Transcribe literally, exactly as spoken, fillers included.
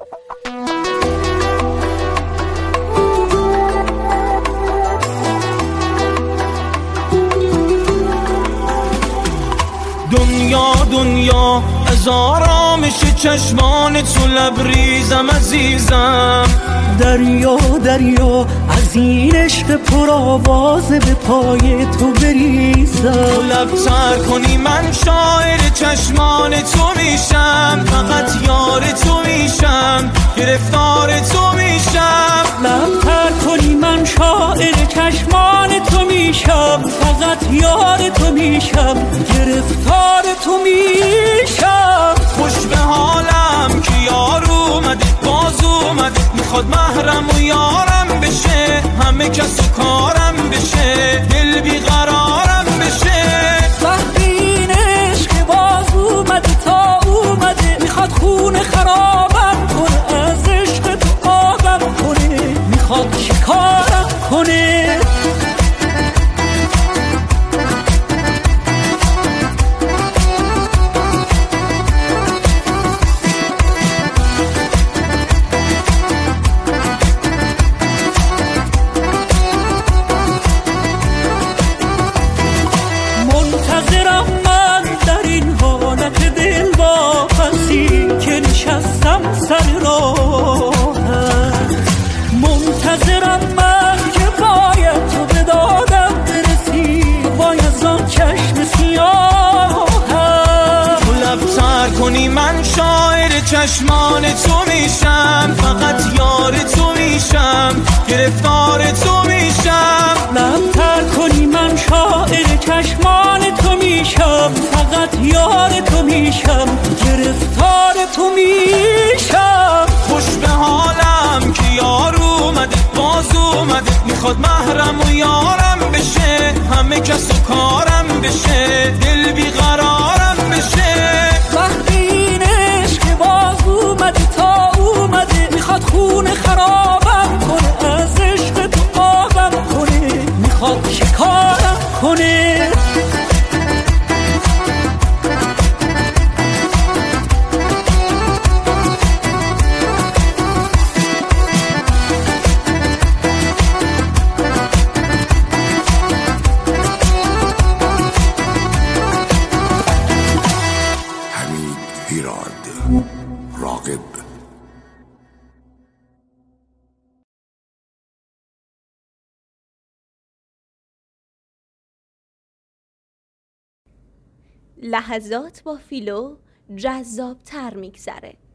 دنیا دنیا از آرامش چشمان تو لبریزم عزیزم. دریا دریا از این عشق پرآوازه به پای تو بریزم. تو لب تر کنی من شاعر چشمان تو میشم، فقط یار تو میشم، گرفتار تو میشم. لب تر کنی من شاعر چشمان تو میشم، فقط یار تو میشم، گرفتار تو میشم. خوش به حالم که یار اومده، باز اومده، میخواد محرم و یارم بشه، همه کس و کارم بشه، دل بیقرارم بشه. وقتی این عشق باز اومده تا اومده، میخواد خون خرابم کنه، از عشق تو آبم کنه، میخواد شکارم کنه. سر راهت منتظرم من که باید تو به دادم برسی، باید آن چشم سیاهت. تو لب تر کنی من شاعر چشمان تو میشم، فقط یار تو میشم، گرفتار تو میشم. لب تر کنی من شاعر چشمان تو میشم، فقط یار تو میشم، گرفتار تو میشم. خوش به حالم که یار اومده، باز اومده، میخواد محرم و یارم بشه، همه کس و کارم بشه، دل بیقرارم بشه. وقتی این عشق باز اومده تا اومده، میخواد خون خرابم کنه، از عشق تو آبم کنه، میخواد شکارم کنه. راغب لحظات با فیلو جذاب تر میگذره.